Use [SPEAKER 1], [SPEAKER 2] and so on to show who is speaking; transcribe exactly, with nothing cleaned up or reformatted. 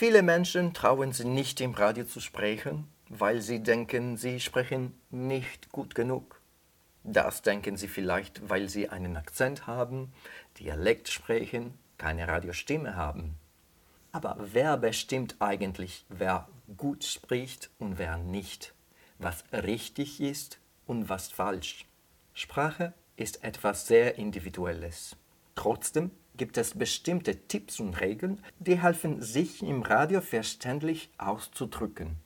[SPEAKER 1] Viele Menschen trauen sich nicht im Radio zu sprechen, weil sie denken, sie sprechen nicht gut genug. Das denken sie vielleicht, weil sie einen Akzent haben, Dialekt sprechen, keine Radiostimme haben. Aber wer bestimmt eigentlich, wer gut spricht und wer nicht? Was richtig ist und was falsch? Sprache ist etwas sehr Individuelles. Trotzdem gibt es bestimmte Tipps und Regeln, die helfen, sich im Radio verständlich auszudrücken.